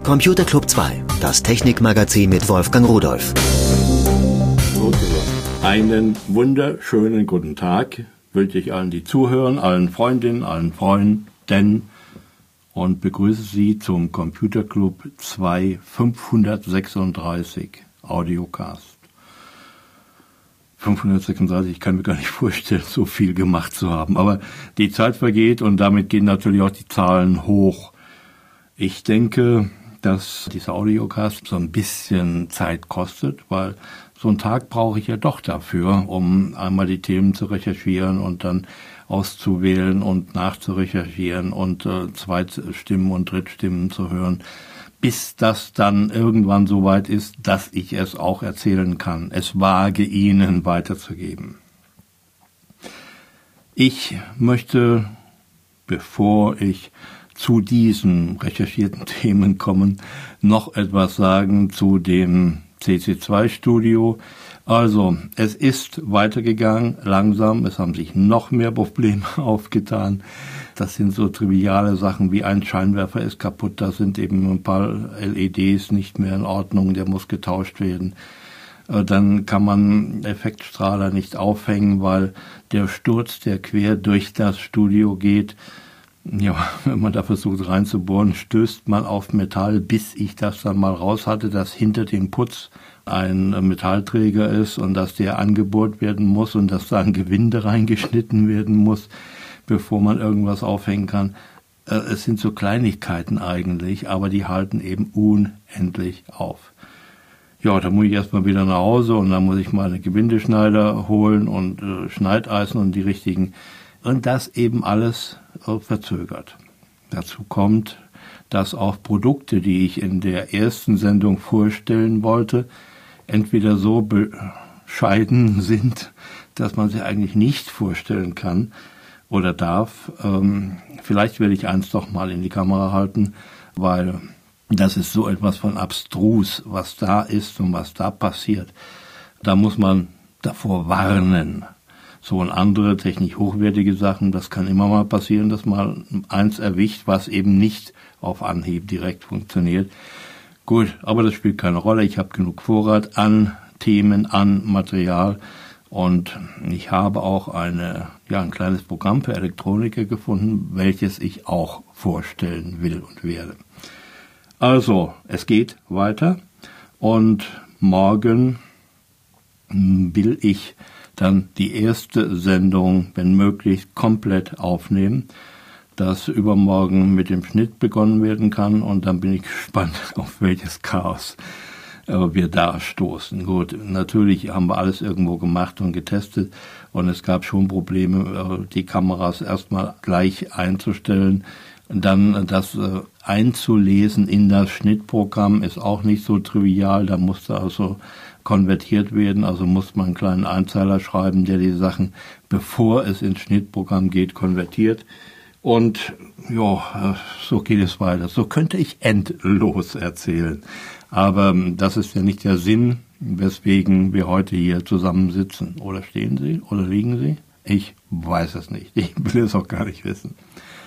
Computer Club 2, das Technikmagazin mit Wolfgang Rudolph. Einen wunderschönen guten Tag wünsche ich allen, die zuhören, allen Freundinnen, allen Freunden und begrüße Sie zum Computer Club 2 536 Audiocast. 536, ich kann mir gar nicht vorstellen, so viel gemacht zu haben. Aber die Zeit vergeht und damit gehen natürlich auch die Zahlen hoch. Ich denke, dass dieser Audiocast so ein bisschen Zeit kostet, weil so einen Tag brauche ich ja doch dafür, um einmal die Themen zu recherchieren und dann auszuwählen und nachzurecherchieren und Zweitstimmen und Drittstimmen zu hören, bis das dann irgendwann so weit ist, dass ich es auch erzählen kann, es wage Ihnen weiterzugeben. Ich möchte, bevor ich zu diesen recherchierten Themen komme, noch etwas sagen zu dem CC2-Studio. Also, es ist weitergegangen, langsam, es haben sich noch mehr Probleme aufgetan. Das sind so triviale Sachen wie ein Scheinwerfer ist kaputt, da sind eben ein paar LEDs nicht mehr in Ordnung, der muss getauscht werden. Dann kann man Effektstrahler nicht aufhängen, weil der Sturz, der quer durch das Studio geht, ja, wenn man da versucht reinzubohren, stößt man auf Metall, bis ich das dann mal raus hatte, dass hinter dem Putz ein Metallträger ist und dass der angebohrt werden muss und dass da ein Gewinde reingeschnitten werden muss, bevor man irgendwas aufhängen kann. Es sind so Kleinigkeiten eigentlich, aber die halten eben unendlich auf. Ja, da muss ich erstmal wieder nach Hause und dann muss ich mal einen Gewindeschneider holen und Schneideisen und die richtigen. Und das eben alles verzögert. Dazu kommt, dass auch Produkte, die ich in der ersten Sendung vorstellen wollte, entweder so bescheiden sind, dass man sie eigentlich nicht vorstellen kann oder darf. Vielleicht werde ich eins doch mal in die Kamera halten, weil das ist so etwas von abstrus, was da ist und was da passiert. Da muss man davor warnen. So und andere technisch hochwertige Sachen, das kann immer mal passieren, dass mal eins erwischt, was eben nicht auf Anhieb direkt funktioniert. Gut, aber das spielt keine Rolle. Ich habe genug Vorrat an Themen, an Material und ich habe auch ein kleines Programm für Elektroniker gefunden, welches ich auch vorstellen will und werde. Also, es geht weiter und morgen will ich dann die erste Sendung, wenn möglich, komplett aufnehmen, dass übermorgen mit dem Schnitt begonnen werden kann und dann bin ich gespannt, auf welches Chaos wir da stoßen. Gut, natürlich haben wir alles irgendwo gemacht und getestet und es gab schon Probleme, die Kameras erstmal gleich einzustellen. Dann das einzulesen in das Schnittprogramm ist auch nicht so trivial, da musste also konvertiert werden, also muss man einen kleinen Einzeiler schreiben, der die Sachen, bevor es ins Schnittprogramm geht, konvertiert. Und ja, so geht es weiter. So könnte ich endlos erzählen. Aber das ist ja nicht der Sinn, weswegen wir heute hier zusammensitzen. Oder stehen Sie? Oder liegen Sie? Ich weiß es nicht. Ich will es auch gar nicht wissen.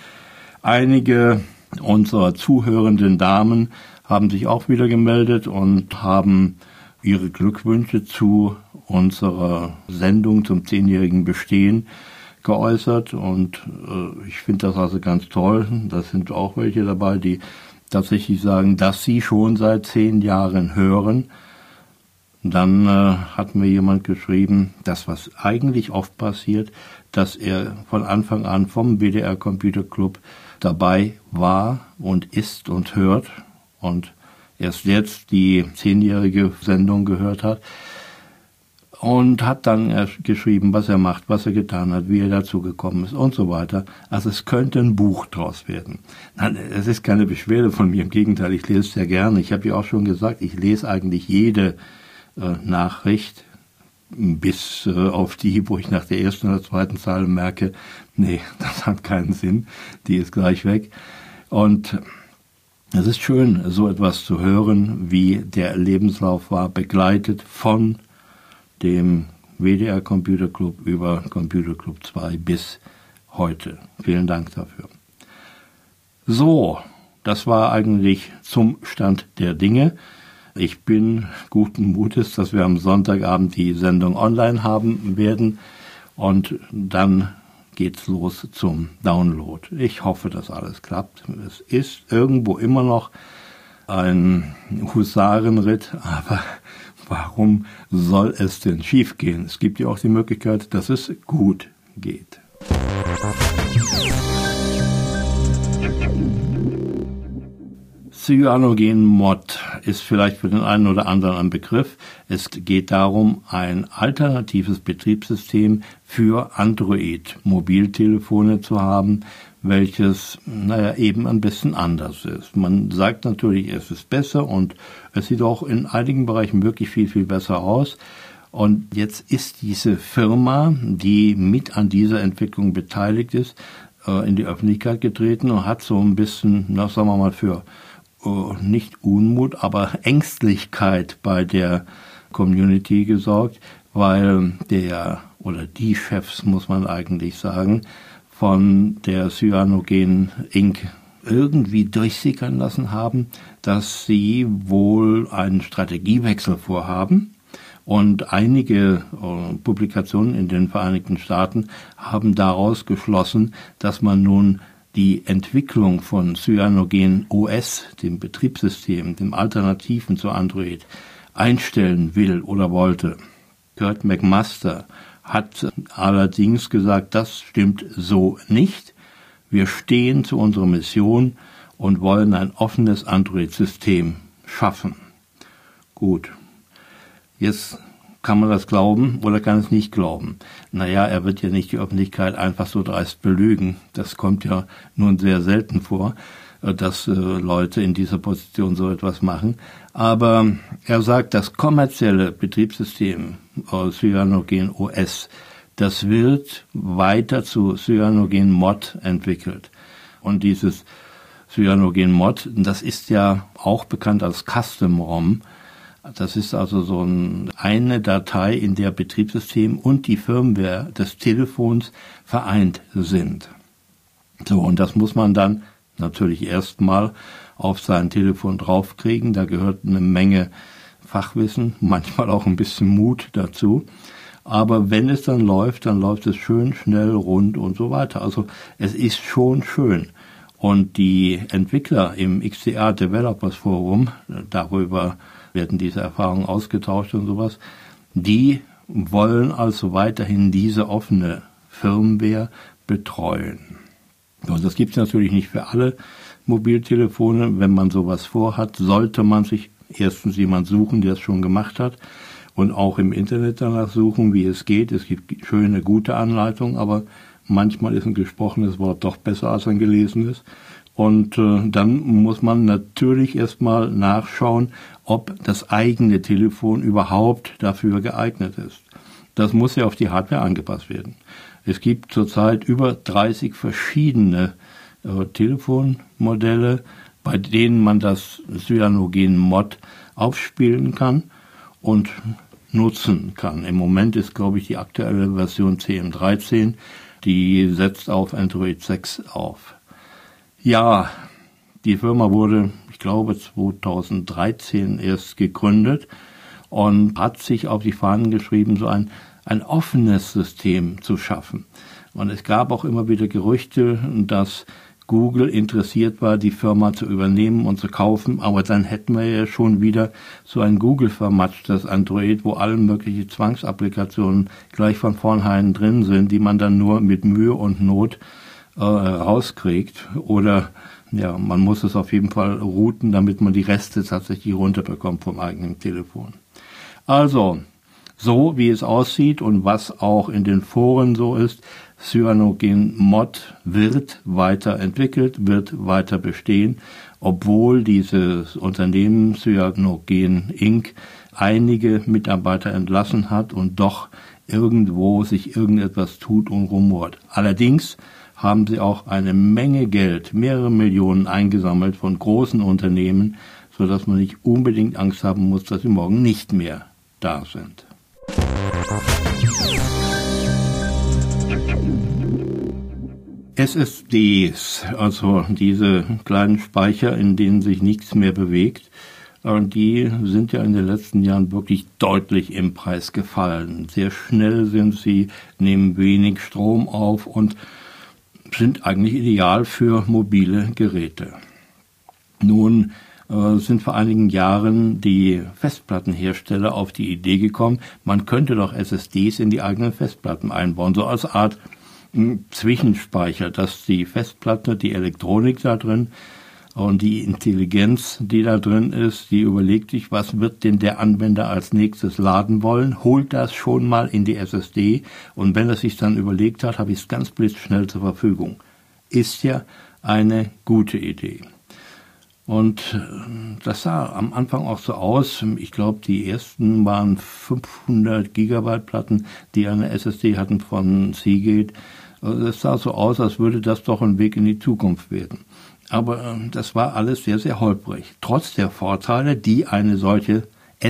Einige unserer zuhörenden Damen haben sich auch wieder gemeldet und haben ihre Glückwünsche zu unserer Sendung zum 10-jährigen Bestehen geäußert und ich finde das also ganz toll. Da sind auch welche dabei, die tatsächlich sagen, dass sie schon seit 10 Jahren hören. Dann hat mir jemand geschrieben, das was eigentlich oft passiert, dass er von Anfang an vom WDR Computer Club dabei war und ist und hört und erst jetzt die 10-jährige Sendung gehört hat und hat dann geschrieben, was er macht, was er getan hat, wie er dazu gekommen ist und so weiter. Also es könnte ein Buch draus werden. Nein, es ist keine Beschwerde von mir, im Gegenteil, ich lese es sehr gerne. Ich habe ja auch schon gesagt, ich lese eigentlich jede Nachricht, bis auf die, wo ich nach der ersten oder zweiten Zeile merke, nee, das hat keinen Sinn, die ist gleich weg. Und es ist schön, so etwas zu hören, wie der Lebenslauf war, begleitet von dem WDR Computer Club über Computer Club 2 bis heute. Vielen Dank dafür. So, Das war eigentlich zum Stand der Dinge. Ich bin guten Mutes, dass wir am Sonntagabend die Sendung online haben werden und dann geht's los zum Download. Ich hoffe, dass alles klappt. Es ist irgendwo immer noch ein Husarenritt, aber warum soll es denn schief gehen? Es gibt ja auch die Möglichkeit, dass es gut geht. CyanogenMod ist vielleicht für den einen oder anderen ein Begriff. Es geht darum, ein alternatives Betriebssystem für Android-Mobiltelefone zu haben, welches, eben ein bisschen anders ist. Man sagt natürlich, es ist besser und es sieht auch in einigen Bereichen wirklich viel, viel besser aus. Und jetzt ist diese Firma, die mit an dieser Entwicklung beteiligt ist, in die Öffentlichkeit getreten und hat so ein bisschen, sagen wir mal, für nicht Unmut, aber Ängstlichkeit bei der Community gesorgt, weil die Chefs, muss man eigentlich sagen, von der Cyanogen Inc. irgendwie durchsickern lassen haben, dass sie wohl einen Strategiewechsel vorhaben. Und einige Publikationen in den Vereinigten Staaten haben daraus geschlossen, dass man nun die Entwicklung von Cyanogen OS, dem Betriebssystem, dem Alternativen zu Android, einstellen will oder wollte. Kurt McMaster hat allerdings gesagt, das stimmt so nicht. Wir stehen zu unserer Mission und wollen ein offenes Android-System schaffen. Gut, jetzt kann man das glauben oder kann es nicht glauben? Er wird ja nicht die Öffentlichkeit einfach so dreist belügen. Das kommt ja nun sehr selten vor, dass Leute in dieser Position so etwas machen. Aber er sagt, das kommerzielle Betriebssystem Cyanogen OS, das wird weiter zu CyanogenMod entwickelt. Und dieses CyanogenMod, das ist ja auch bekannt als Custom-ROM. Das ist also so eine Datei, in der Betriebssystem und die Firmware des Telefons vereint sind. So, und das muss man dann natürlich erstmal auf sein Telefon draufkriegen. Da gehört eine Menge Fachwissen, manchmal auch ein bisschen Mut dazu. Aber wenn es dann läuft es schön, schnell, rund und so weiter. Also es ist schon schön. Und die Entwickler im XDA Developers Forum, darüber werden diese Erfahrungen ausgetauscht und sowas, die wollen also weiterhin diese offene Firmware betreuen. Und das gibt es natürlich nicht für alle Mobiltelefone. Wenn man sowas vorhat, sollte man sich erstens jemand suchen, der es schon gemacht hat und auch im Internet danach suchen, wie es geht. Es gibt schöne, gute Anleitungen, aber manchmal ist ein gesprochenes Wort doch besser als ein gelesenes. Und dann muss man natürlich erstmal nachschauen, ob das eigene Telefon überhaupt dafür geeignet ist. Das muss ja auf die Hardware angepasst werden. Es gibt zurzeit über 30 verschiedene Telefonmodelle, bei denen man das CyanogenMod aufspielen kann und nutzen kann. Im Moment ist, glaube ich, die aktuelle Version CM13, die setzt auf Android 6 auf. Ja, die Firma wurde, ich glaube, 2013 erst gegründet und hat sich auf die Fahnen geschrieben, so ein offenes System zu schaffen. Und es gab auch immer wieder Gerüchte, dass Google interessiert war, die Firma zu übernehmen und zu kaufen, aber dann hätten wir ja schon wieder so ein Google-vermatschtes Android, wo alle möglichen Zwangsapplikationen gleich von vornherein drin sind, die man dann nur mit Mühe und Not rauskriegt. Oder man muss es auf jeden Fall routen, damit man die Reste tatsächlich runterbekommt vom eigenen Telefon. Also, so wie es aussieht und was auch in den Foren so ist, CyanogenMod wird weiterentwickelt, wird weiter bestehen, obwohl dieses Unternehmen Cyanogen Inc. einige Mitarbeiter entlassen hat und doch irgendwo sich irgendetwas tut und rumort. Allerdings haben sie auch eine Menge Geld, mehrere Millionen eingesammelt von großen Unternehmen, sodass man nicht unbedingt Angst haben muss, dass sie morgen nicht mehr da sind. SSDs, also diese kleinen Speicher, in denen sich nichts mehr bewegt, die sind ja in den letzten Jahren wirklich deutlich im Preis gefallen. Sehr schnell sind sie, nehmen wenig Strom auf und sind eigentlich ideal für mobile Geräte. Nun sind vor einigen Jahren die Festplattenhersteller auf die Idee gekommen, man könnte doch SSDs in die eigenen Festplatten einbauen, so als Art Zwischenspeicher, dass die Festplatte, die Elektronik da drin und die Intelligenz, die da drin ist, die überlegt sich, was wird denn der Anwender als nächstes laden wollen, holt das schon mal in die SSD und wenn er sich dann überlegt hat, habe ich es ganz blitzschnell zur Verfügung. Ist ja eine gute Idee. Und das sah am Anfang auch so aus. Ich glaube, die ersten waren 500 Gigabyte Platten, die eine SSD hatten von Seagate. Es sah so aus, als würde das doch ein Weg in die Zukunft werden. Aber das war alles sehr, sehr holprig. Trotz der Vorteile, die eine solche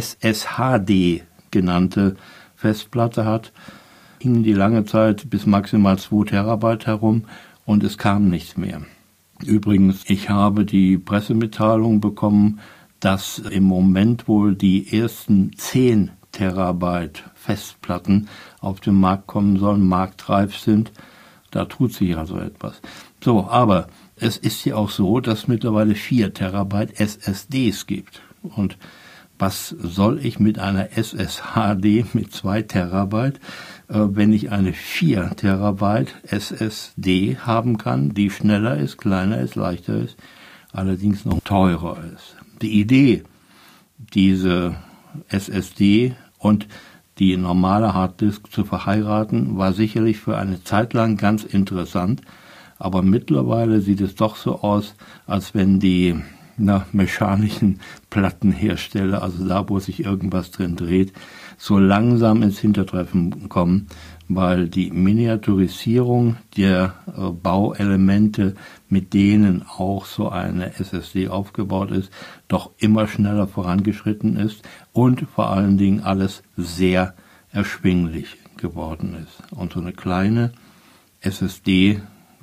SSHD genannte Festplatte hat, hingen die lange Zeit bis maximal 2 Terabyte herum und es kam nichts mehr. Übrigens, ich habe die Pressemitteilung bekommen, dass im Moment wohl die ersten 10 Terabyte Festplatten auf den Markt kommen sollen, marktreif sind. Da tut sich also etwas. So, aber es ist ja auch so, dass es mittlerweile 4 Terabyte SSDs gibt. Und was soll ich mit einer SSHD mit 2 Terabyte, wenn ich eine 4 Terabyte SSD haben kann, die schneller ist, kleiner ist, leichter ist, allerdings noch teurer ist. Die Idee, diese SSD und die normale Harddisk zu verheiraten, war sicherlich für eine Zeit lang ganz interessant, aber mittlerweile sieht es doch so aus, als wenn die mechanischen Plattenhersteller, also da, wo sich irgendwas drin dreht, so langsam ins Hintertreffen kommen, weil die Miniaturisierung der Bauelemente, mit denen auch so eine SSD aufgebaut ist, doch immer schneller vorangeschritten ist und vor allen Dingen alles sehr erschwinglich geworden ist. Und so eine kleine SSD,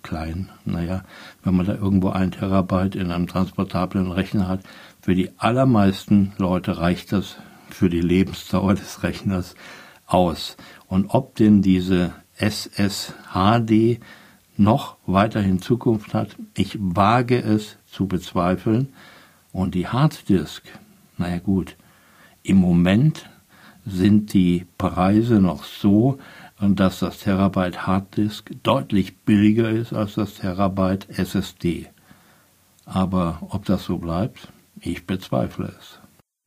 wenn man da irgendwo 1 Terabyte in einem transportablen Rechner hat, für die allermeisten Leute reicht das für die Lebensdauer des Rechners aus. Und ob denn diese SSHD noch weiterhin Zukunft hat, ich wage es zu bezweifeln. Und die Harddisk, im Moment sind die Preise noch so, dass das Terabyte Harddisk deutlich billiger ist als das Terabyte SSD. Aber ob das so bleibt, ich bezweifle es.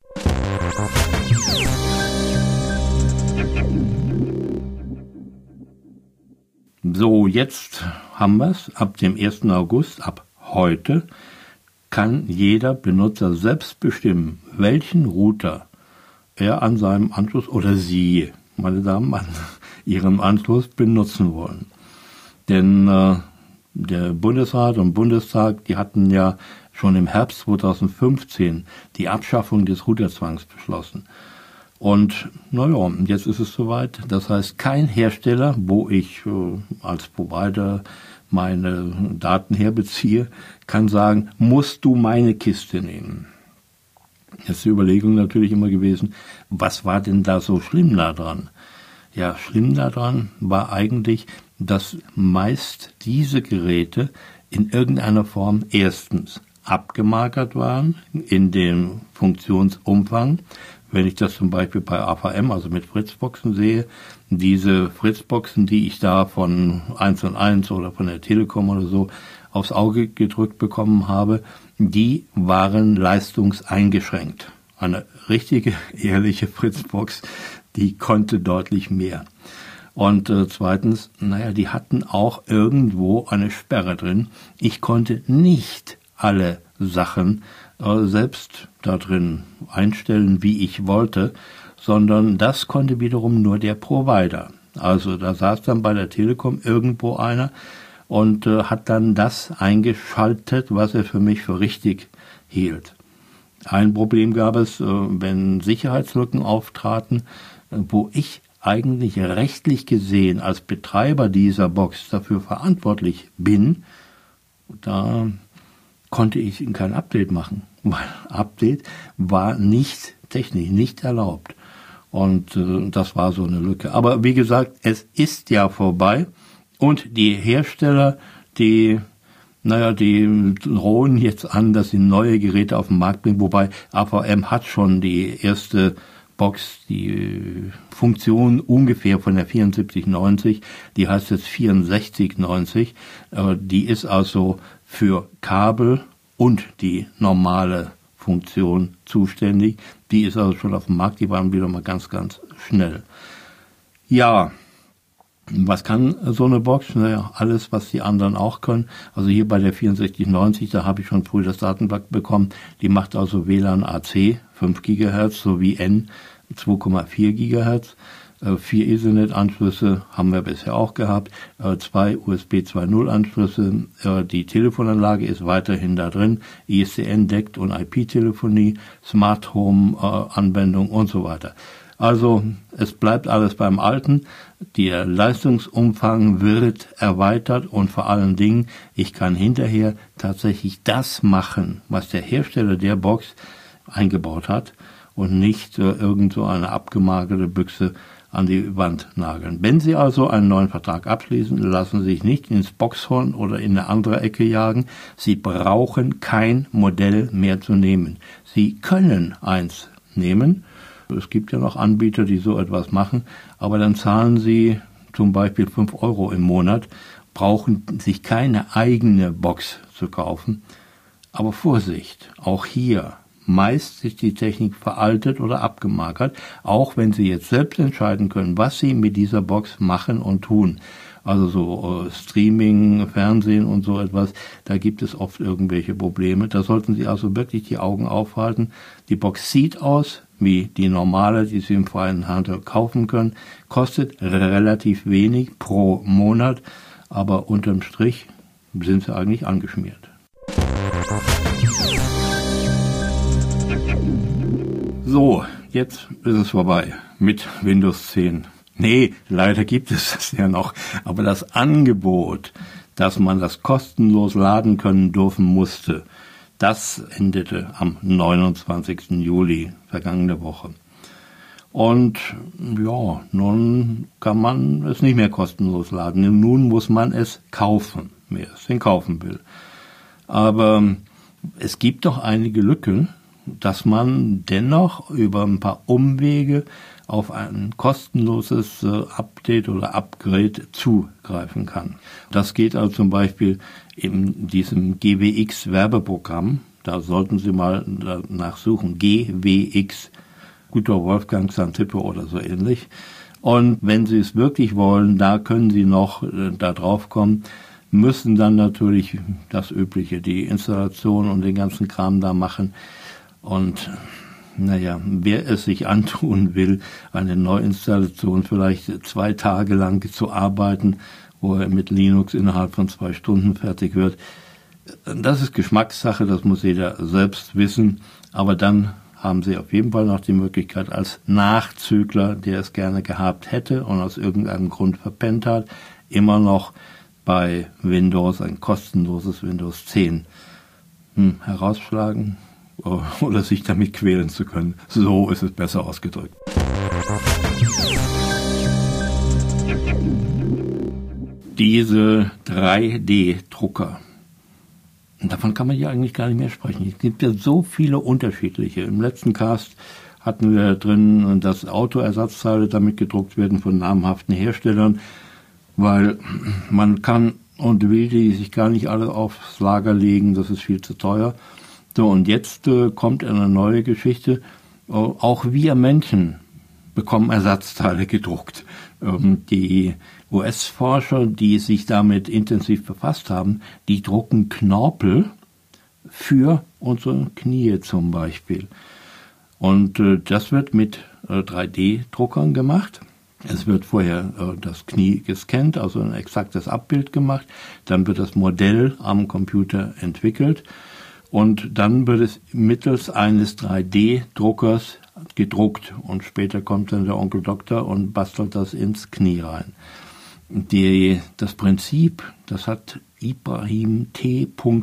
So, jetzt haben wir es. Ab dem 1. August, ab heute, kann jeder Benutzer selbst bestimmen, welchen Router er an seinem Anschluss oder Sie, meine Damen, an Ihrem Anschluss benutzen wollen. Denn der Bundesrat und Bundestag, die hatten ja schon im Herbst 2015 die Abschaffung des Routerzwangs beschlossen. Und jetzt ist es soweit. Das heißt, kein Hersteller, wo ich als Provider meine Daten herbeziehe, kann sagen, musst du meine Kiste nehmen. Jetzt ist die Überlegung natürlich immer gewesen, was war denn da so schlimm daran? Ja, schlimm daran war eigentlich, dass meist diese Geräte in irgendeiner Form erstens abgemagert waren in dem Funktionsumfang. Wenn ich das zum Beispiel bei AVM, also mit Fritzboxen sehe, diese Fritzboxen, die ich da von 1&1 oder von der Telekom oder so aufs Auge gedrückt bekommen habe, die waren leistungseingeschränkt. Eine richtige, ehrliche Fritzbox, die konnte deutlich mehr. Und zweitens, die hatten auch irgendwo eine Sperre drin. Ich konnte nicht alle Sachen selbst da drin einstellen, wie ich wollte, sondern das konnte wiederum nur der Provider. Also da saß dann bei der Telekom irgendwo einer und hat dann das eingeschaltet, was er für mich für richtig hielt. Ein Problem gab es, wenn Sicherheitslücken auftraten, wo ich eigentlich rechtlich gesehen als Betreiber dieser Box dafür verantwortlich bin, da konnte ich kein Update machen, weil Update war nicht technisch, nicht erlaubt. Und das war so eine Lücke. Aber wie gesagt, es ist ja vorbei und die Hersteller, die drohen jetzt an, dass sie neue Geräte auf den Markt bringen, wobei AVM hat schon die erste Box, die Funktion ungefähr von der 7490, die heißt jetzt 6490, die ist also für Kabel und die normale Funktion zuständig. Die ist also schon auf dem Markt, die waren wieder mal ganz, ganz schnell. Ja, was kann so eine Box? Naja, alles, was die anderen auch können. Also hier bei der 6490, da habe ich schon früh das Datenblatt bekommen. Die macht also WLAN AC 5 GHz sowie N 2,4 GHz. 4 Ethernet-Anschlüsse haben wir bisher auch gehabt, 2 USB 2.0 Anschlüsse, die Telefonanlage ist weiterhin da drin, ISDN deckt und IP-Telefonie, Smart Home Anwendung und so weiter. Also es bleibt alles beim Alten, der Leistungsumfang wird erweitert und vor allen Dingen, ich kann hinterher tatsächlich das machen, was der Hersteller der Box eingebaut hat und nicht irgend so eine abgemagerte Büchse an die Wand nageln. Wenn Sie also einen neuen Vertrag abschließen, lassen Sie sich nicht ins Boxhorn oder in eine andere Ecke jagen. Sie brauchen kein Modell mehr zu nehmen. Sie können eins nehmen. Es gibt ja noch Anbieter, die so etwas machen, aber dann zahlen Sie zum Beispiel 5 € im Monat, brauchen sich keine eigene Box zu kaufen. Aber Vorsicht, auch hier. Meist ist die Technik veraltet oder abgemagert, auch wenn Sie jetzt selbst entscheiden können, was Sie mit dieser Box machen und tun. Also so Streaming, Fernsehen und so etwas, da gibt es oft irgendwelche Probleme. Da sollten Sie also wirklich die Augen aufhalten. Die Box sieht aus wie die normale, die Sie im freien Handel kaufen können, kostet relativ wenig pro Monat, aber unterm Strich sind Sie eigentlich angeschmiert. So, jetzt ist es vorbei mit Windows 10. Nee, leider gibt es das ja noch. Aber das Angebot, dass man das kostenlos laden können dürfen musste, das endete am 29. Juli, vergangene Woche. Und ja, nun kann man es nicht mehr kostenlos laden. Nun muss man es kaufen, wer es denn kaufen will. Aber es gibt doch einige Lücken, dass man dennoch über ein paar Umwege auf ein kostenloses Update oder Upgrade zugreifen kann. Das geht also zum Beispiel in diesem GWX-Werbeprogramm. Da sollten Sie mal danach suchen. GWX, guter Wolfgang Xantippe oder so ähnlich. Und wenn Sie es wirklich wollen, da können Sie noch da drauf kommen, müssen dann natürlich das Übliche, die Installation und den ganzen Kram da machen. Und naja, wer es sich antun will, eine Neuinstallation vielleicht 2 Tage lang zu arbeiten, wo er mit Linux innerhalb von 2 Stunden fertig wird, das ist Geschmackssache, das muss jeder selbst wissen. Aber dann haben Sie auf jeden Fall noch die Möglichkeit als Nachzügler, der es gerne gehabt hätte und aus irgendeinem Grund verpennt hat, immer noch bei Windows ein kostenloses Windows 10 herausschlagen oder sich damit quälen zu können. So ist es besser ausgedrückt. Diese 3D-Drucker, davon kann man ja eigentlich gar nicht mehr sprechen. Es gibt ja so viele unterschiedliche. Im letzten Cast hatten wir drin, dass Autoersatzteile damit gedruckt werden von namhaften Herstellern, weil man kann und will die sich gar nicht alle aufs Lager legen, das ist viel zu teuer. So, und jetzt kommt eine neue Geschichte. Auch wir Menschen bekommen Ersatzteile gedruckt. Die US-Forscher, die sich damit intensiv befasst haben, die drucken Knorpel für unsere Knie zum Beispiel. Und das wird mit 3D-Druckern gemacht. Es wird vorher das Knie gescannt, also ein exaktes Abbild gemacht. Dann wird das Modell am Computer entwickelt. Und dann wird es mittels eines 3D-Druckers gedruckt und später kommt dann der Onkel Doktor und bastelt das ins Knie rein. Das Prinzip, das hat Ibrahim T.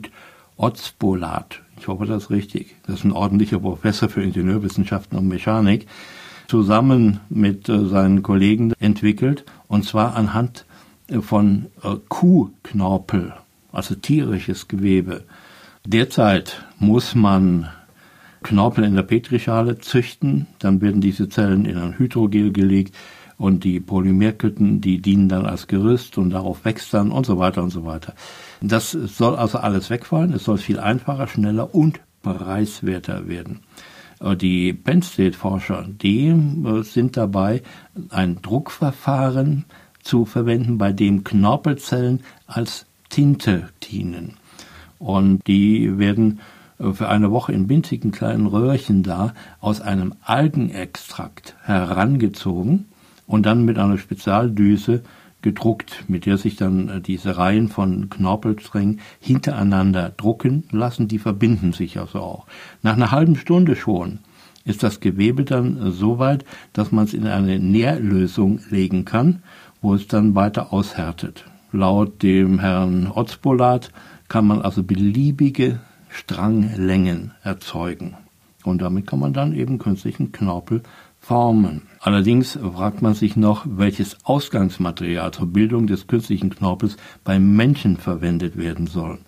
Ozbolat, ich hoffe, das ist richtig, das ist ein ordentlicher Professor für Ingenieurwissenschaften und Mechanik, zusammen mit seinen Kollegen entwickelt, und zwar anhand von Kuhknorpel, also tierisches Gewebe. Derzeit muss man Knorpel in der Petrischale züchten, dann werden diese Zellen in ein Hydrogel gelegt und die Polymerketten, die dienen dann als Gerüst und darauf wächst dann und so weiter und so weiter. Das soll also alles wegfallen, es soll viel einfacher, schneller und preiswerter werden. Die Penn State-Forscher, die sind dabei, ein Druckverfahren zu verwenden, bei dem Knorpelzellen als Tinte dienen. Und die werden für eine Woche in winzigen kleinen Röhrchen da aus einem Algenextrakt herangezogen und dann mit einer Spezialdüse gedruckt, mit der sich dann diese Reihen von Knorpelsträngen hintereinander drucken lassen. Die verbinden sich also auch. Nach einer halben Stunde schon ist das Gewebe dann so weit, dass man es in eine Nährlösung legen kann, wo es dann weiter aushärtet. Laut dem Herrn Ozbolat kann man also beliebige Stranglängen erzeugen. Und damit kann man dann eben künstlichen Knorpel formen. Allerdings fragt man sich noch, welches Ausgangsmaterial zur Bildung des künstlichen Knorpels beim Menschen verwendet werden soll.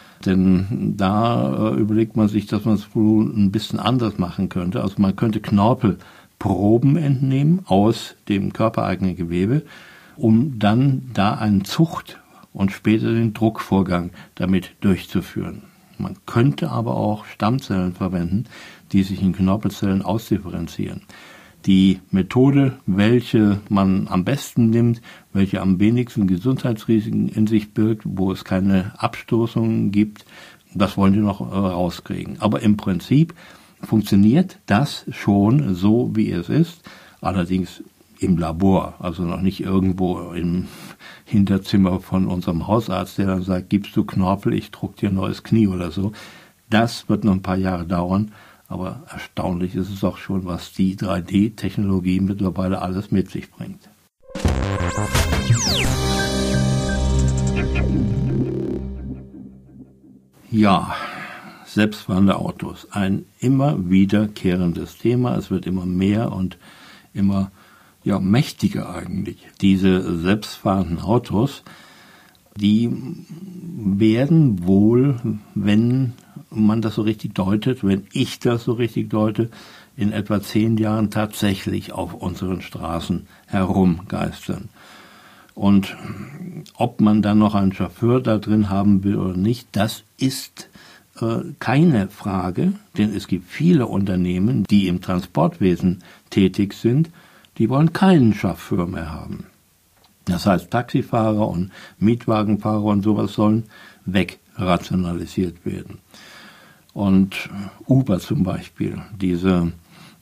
Denn da überlegt man sich, dass man es wohl ein bisschen anders machen könnte. Also man könnte Knorpelproben entnehmen aus dem körpereigenen Gewebe, um dann da einen Zucht- und später den Druckvorgang damit durchzuführen. Man könnte aber auch Stammzellen verwenden, die sich in Knorpelzellen ausdifferenzieren. Die Methode, welche man am besten nimmt, welche am wenigsten Gesundheitsrisiken in sich birgt, wo es keine Abstoßungen gibt, das wollen die noch rauskriegen. Aber im Prinzip funktioniert das schon so, wie es ist, allerdings im Labor, also noch nicht irgendwo im Hinterzimmer von unserem Hausarzt, der dann sagt, gibst du Knorpel, ich druck dir ein neues Knie oder so. Das wird noch ein paar Jahre dauern. Aber erstaunlich ist es auch schon, was die 3D-Technologie mittlerweile alles mit sich bringt. Ja, selbstfahrende Autos. Ein immer wiederkehrendes Thema. Es wird immer mehr und immer mächtiger eigentlich. Diese selbstfahrenden Autos, die werden wohl, wenn man das so richtig deutet, wenn ich das so richtig deute, in etwa 10 Jahren tatsächlich auf unseren Straßen herumgeistern. Und ob man dann noch einen Chauffeur da drin haben will oder nicht, das ist keine Frage, denn es gibt viele Unternehmen, die im Transportwesen tätig sind, die wollen keinen Chauffeur mehr haben. Das heißt, Taxifahrer und Mietwagenfahrer und sowas sollen wegrationalisiert werden. Und Uber zum Beispiel, diese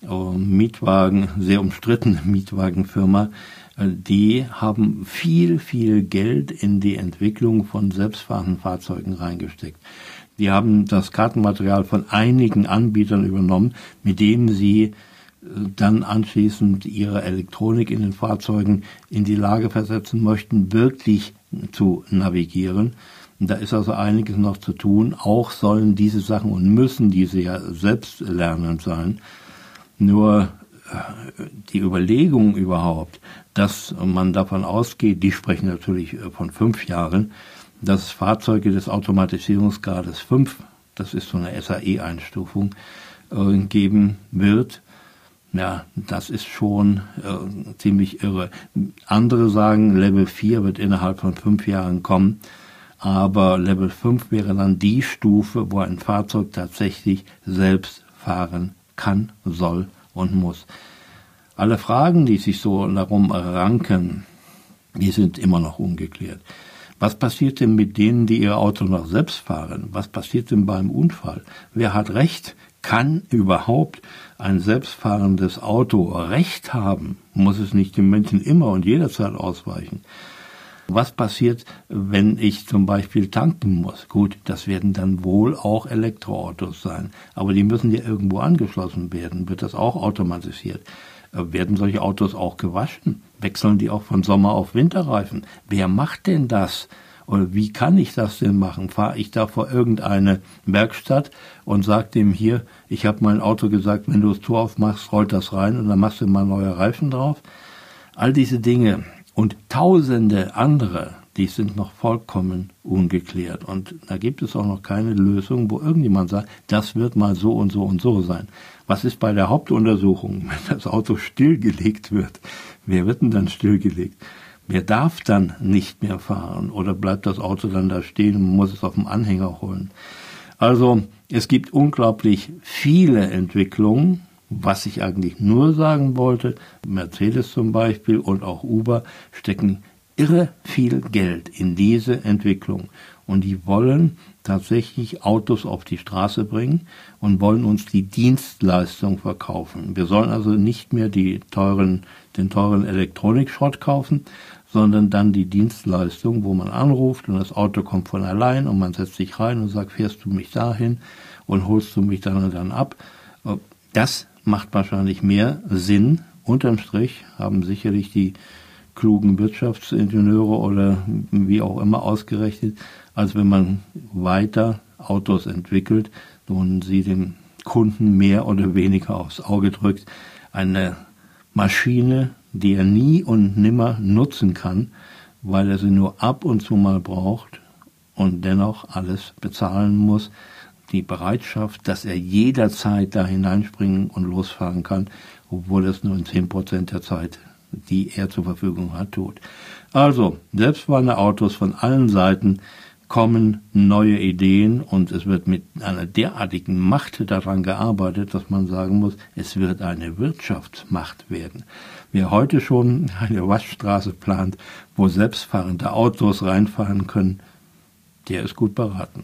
sehr umstrittene Mietwagenfirma, die haben viel, viel Geld in die Entwicklung von selbstfahrenden Fahrzeugen reingesteckt. Die haben das Kartenmaterial von einigen Anbietern übernommen, mit dem sie dann anschließend ihre Elektronik in den Fahrzeugen in die Lage versetzen möchten, wirklich zu navigieren. Da ist also einiges noch zu tun. Auch sollen diese Sachen und müssen diese ja selbst lernend sein. Nur die Überlegung überhaupt, dass man davon ausgeht, die sprechen natürlich von 5 Jahren, dass es Fahrzeuge des Automatisierungsgrades 5, das ist so eine SAE-Einstufung, geben wird. Ja, das ist schon ziemlich irre. Andere sagen, Level 4 wird innerhalb von 5 Jahren kommen. Aber Level 5 wäre dann die Stufe, wo ein Fahrzeug tatsächlich selbst fahren kann, soll und muss. Alle Fragen, die sich so darum ranken, die sind immer noch ungeklärt. Was passiert denn mit denen, die ihr Auto noch selbst fahren? Was passiert denn beim Unfall? Wer hat Recht? Kann überhaupt ein selbstfahrendes Auto Recht haben? Muss es nicht den Menschen immer und jederzeit ausweichen? Was passiert, wenn ich zum Beispiel tanken muss? Gut, das werden dann wohl auch Elektroautos sein. Aber die müssen ja irgendwo angeschlossen werden. Wird das auch automatisiert? Werden solche Autos auch gewaschen? Wechseln die auch von Sommer- auf Winterreifen? Wer macht denn das? Oder wie kann ich das denn machen? Fahre ich da vor irgendeine Werkstatt und sage dem hier, ich habe mein Auto gesagt, wenn du das Tor aufmachst, rollt das rein und dann machst du mal neue Reifen drauf. All diese Dinge und tausende andere, die sind noch vollkommen ungeklärt. Und da gibt es auch noch keine Lösung, wo irgendjemand sagt, das wird mal so und so und so sein. Was ist bei der Hauptuntersuchung, wenn das Auto stillgelegt wird? Wer wird denn dann stillgelegt? Wer darf dann nicht mehr fahren? Oder bleibt das Auto dann da stehen und man muss es auf dem Anhänger holen? Also es gibt unglaublich viele Entwicklungen. Was ich eigentlich nur sagen wollte, Mercedes zum Beispiel und auch Uber stecken irre viel Geld in diese Entwicklung. Und die wollen tatsächlich Autos auf die Straße bringen und wollen uns die Dienstleistung verkaufen. Wir sollen also nicht mehr den teuren Elektronikschrott kaufen, sondern dann die Dienstleistung, wo man anruft und das Auto kommt von allein und man setzt sich rein und sagt, fährst du mich dahin und holst du mich dann und dann ab. Das macht wahrscheinlich mehr Sinn. Unterm Strich haben sicherlich die klugen Wirtschaftsingenieure oder wie auch immer ausgerechnet, als wenn man weiter Autos entwickelt und sie dem Kunden mehr oder weniger aufs Auge drückt. Eine Maschine, die er nie und nimmer nutzen kann, weil er sie nur ab und zu mal braucht und dennoch alles bezahlen muss. Die Bereitschaft, dass er jederzeit da hineinspringen und losfahren kann, obwohl es nur in 10% der Zeit, die er zur Verfügung hat, tut. Also, selbstfahrende Autos von allen Seiten kommen neue Ideen und es wird mit einer derartigen Macht daran gearbeitet, dass man sagen muss, es wird eine Wirtschaftsmacht werden. Wer heute schon eine Waschstraße plant, wo selbstfahrende Autos reinfahren können, der ist gut beraten.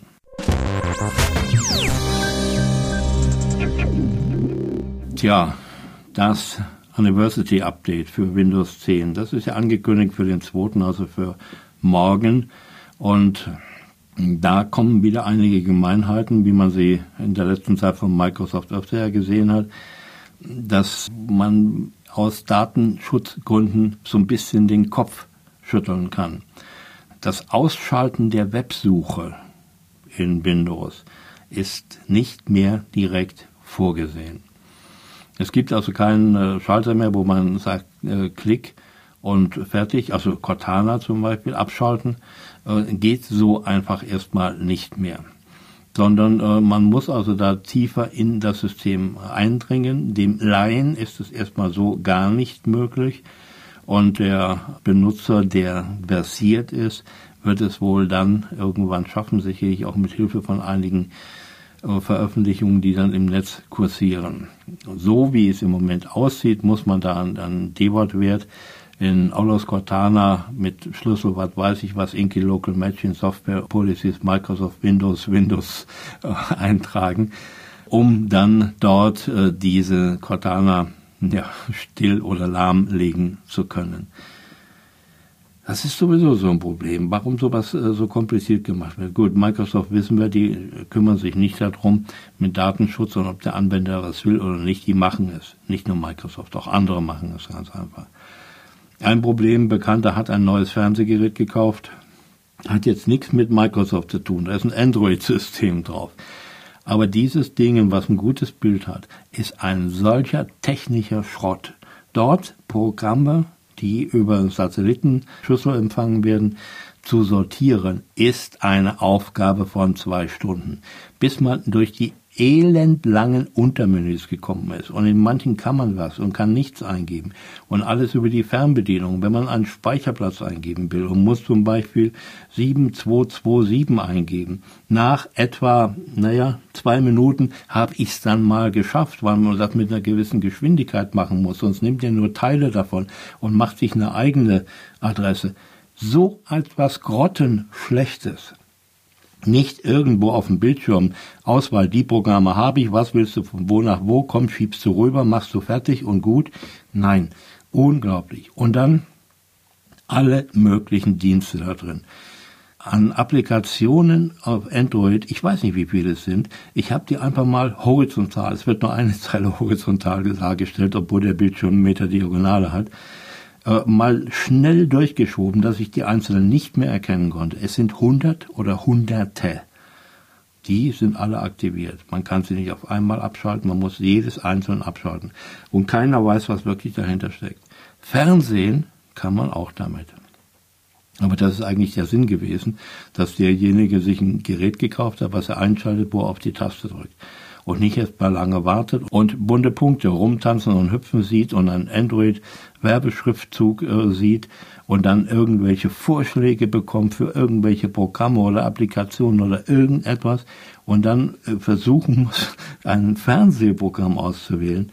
Tja, das Anniversary Update für Windows 10, das ist ja angekündigt für den 2., also für morgen. Und da kommen wieder einige Gemeinheiten, wie man sie in der letzten Zeit von Microsoft öfter gesehen hat, dass man aus Datenschutzgründen so ein bisschen den Kopf schütteln kann. Das Ausschalten der Websuche in Windows ist nicht mehr direkt vorgesehen. Es gibt also keinen Schalter mehr, wo man sagt, Klick und fertig, also Cortana zum Beispiel, abschalten, geht so einfach erstmal nicht mehr. Sondern man muss also da tiefer in das System eindringen. Dem Laien ist es erstmal so gar nicht möglich. Und der Benutzer, der versiert ist, wird es wohl dann irgendwann schaffen, sicherlich auch mit Hilfe von einigen Veröffentlichungen, die dann im Netz kursieren. So wie es im Moment aussieht, muss man da einen D-Wort-Wert in Aulos Cortana mit Schlüssel, was weiß ich was, Inky Local Matching Software Policies, Microsoft Windows eintragen, um dann dort diese Cortana still oder lahmlegen zu können. Das ist sowieso so ein Problem. Warum sowas so kompliziert gemacht wird? Gut, Microsoft wissen wir, die kümmern sich nicht darum mit Datenschutz und ob der Anwender was will oder nicht. Die machen es. Nicht nur Microsoft, auch andere machen es ganz einfach. Ein Problem, Bekannter hat ein neues Fernsehgerät gekauft, hat jetzt nichts mit Microsoft zu tun. Da ist ein Android-System drauf. Aber dieses Ding, was ein gutes Bild hat, ist ein solcher technischer Schrott. Dort Programme, die über Satellitenschüssel empfangen werden, zu sortieren, ist eine Aufgabe von 2 Stunden. Bis man durch die elendlangen Untermenüs gekommen ist. Und in manchen kann man was und kann nichts eingeben. Und alles über die Fernbedienung. Wenn man einen Speicherplatz eingeben will und muss zum Beispiel 7227 eingeben. Nach etwa, 2 Minuten habe ich es dann mal geschafft, weil man das mit einer gewissen Geschwindigkeit machen muss. Sonst nimmt er nur Teile davon und macht sich eine eigene Adresse. So etwas Grottenschlechtes. Nicht irgendwo auf dem Bildschirm Auswahl, die Programme habe ich, was willst du von wo nach wo, komm, schiebst du rüber, machst du fertig und gut. Nein, unglaublich. Und dann alle möglichen Dienste da drin. An Applikationen auf Android, ich weiß nicht, wie viele es sind, ich habe die einfach mal horizontal, es wird nur eine Zeile horizontal dargestellt, obwohl der Bildschirm 1 Meter Diagonale hat, mal schnell durchgeschoben, dass ich die einzelnen nicht mehr erkennen konnte. Es sind 100 oder Hunderte. Die sind alle aktiviert. Man kann sie nicht auf einmal abschalten, man muss jedes einzeln abschalten. Und keiner weiß, was wirklich dahinter steckt. Fernsehen kann man auch damit. Aber das ist eigentlich der Sinn gewesen, dass derjenige sich ein Gerät gekauft hat, was er einschaltet, wo er auf die Taste drückt. Und nicht erst mal lange wartet und bunte Punkte rumtanzen und hüpfen sieht und einen Android-Werbeschriftzug sieht und dann irgendwelche Vorschläge bekommt für irgendwelche Programme oder Applikationen oder irgendetwas und dann versuchen muss, ein Fernsehprogramm auszuwählen.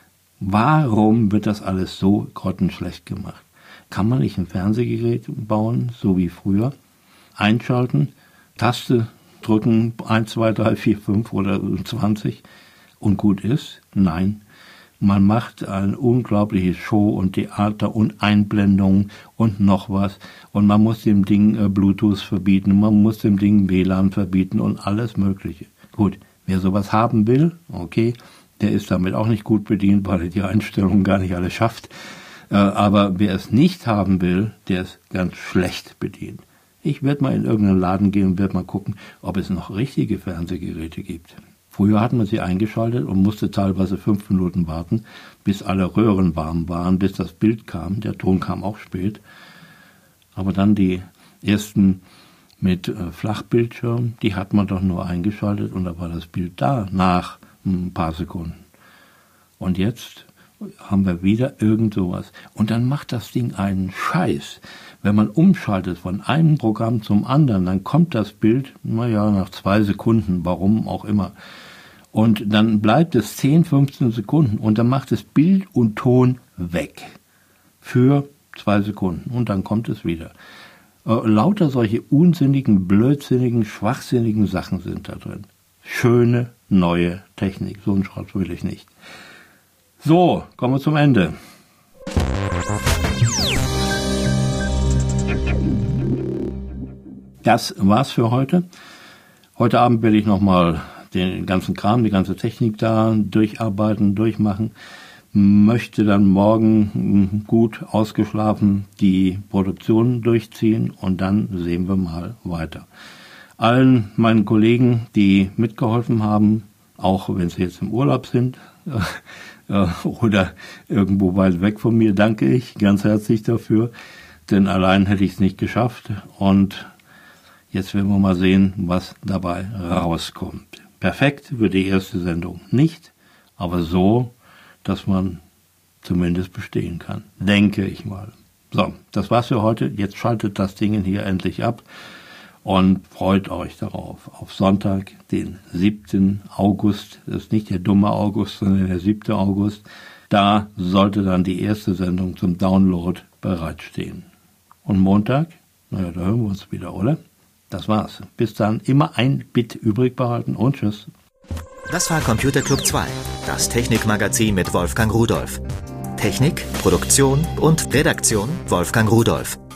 Warum wird das alles so grottenschlecht gemacht? Kann man nicht ein Fernsehgerät bauen, so wie früher, einschalten, Taste drücken, 1, 2, 3, 4, 5 oder 20 und gut ist? Nein. Man macht ein unglaubliches Show und Theater und Einblendungen und noch was. Und man muss dem Ding Bluetooth verbieten, man muss dem Ding WLAN verbieten und alles Mögliche. Gut, wer sowas haben will, okay, der ist damit auch nicht gut bedient, weil er die Einstellungen gar nicht alle schafft. Aber wer es nicht haben will, der ist ganz schlecht bedient. Ich werde mal in irgendeinen Laden gehen und werde mal gucken, ob es noch richtige Fernsehgeräte gibt. Früher hat man sie eingeschaltet und musste teilweise 5 Minuten warten, bis alle Röhren warm waren, bis das Bild kam. Der Ton kam auch spät. Aber dann die ersten mit Flachbildschirm, die hat man doch nur eingeschaltet und da war das Bild da nach ein paar Sekunden. Und jetzt haben wir wieder irgend sowas. Und dann macht das Ding einen Scheiß. Wenn man umschaltet von einem Programm zum anderen, dann kommt das Bild, nach 2 Sekunden, warum auch immer. Und dann bleibt es 10, 15 Sekunden und dann macht es Bild und Ton weg. Für 2 Sekunden. Und dann kommt es wieder. Lauter solche unsinnigen, blödsinnigen, schwachsinnigen Sachen sind da drin. Schöne, neue Technik. So einen Schrott will ich nicht. So, kommen wir zum Ende. Das war's für heute. Heute Abend werde ich nochmal den ganzen Kram, die ganze Technik da durcharbeiten, durchmachen. Möchte dann morgen gut ausgeschlafen die Produktion durchziehen und dann sehen wir mal weiter. Allen meinen Kollegen, die mitgeholfen haben, auch wenn sie jetzt im Urlaub sind, oder irgendwo weit weg von mir, danke ich ganz herzlich dafür, denn allein hätte ich es nicht geschafft und jetzt werden wir mal sehen, was dabei rauskommt. Perfekt wird die erste Sendung nicht, aber so, dass man zumindest bestehen kann, denke ich mal. So, das war's für heute, jetzt schaltet das Ding hier endlich ab und freut euch darauf. Auf Sonntag, den 7. August, das ist nicht der dumme August, sondern der 7. August, da sollte dann die erste Sendung zum Download bereitstehen. Und Montag, da hören wir uns wieder, oder? Das war's. Bis dann, immer ein Bit übrig behalten und tschüss. Das war Computer Club 2, das Technikmagazin mit Wolfgang Rudolph. Technik, Produktion und Redaktion Wolfgang Rudolph.